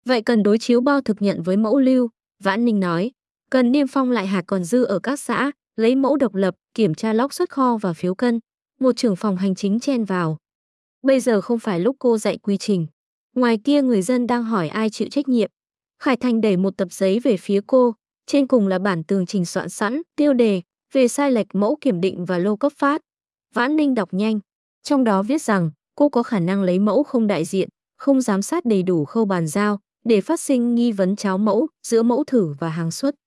Vậy cần đối chiếu bao thực nhận với mẫu lưu, Vãn Ninh nói. Cần niêm phong lại hạt còn dư ở các xã, lấy mẫu độc lập, kiểm tra log xuất kho và phiếu cân. Một trưởng phòng hành chính chen vào. Bây giờ không phải lúc cô dạy quy trình. Ngoài kia người dân đang hỏi ai chịu trách nhiệm. Khải Thành đẩy một tập giấy về phía cô. Trên cùng là bản tường trình soạn sẵn, tiêu đề, về sai lệch mẫu kiểm định và lô cấp phát. Vãn Ninh đọc nhanh. Trong đó viết rằng cô có khả năng lấy mẫu không đại diện, không giám sát đầy đủ khâu bàn giao, để phát sinh nghi vấn cháo mẫu giữa mẫu thử và hàng xuất.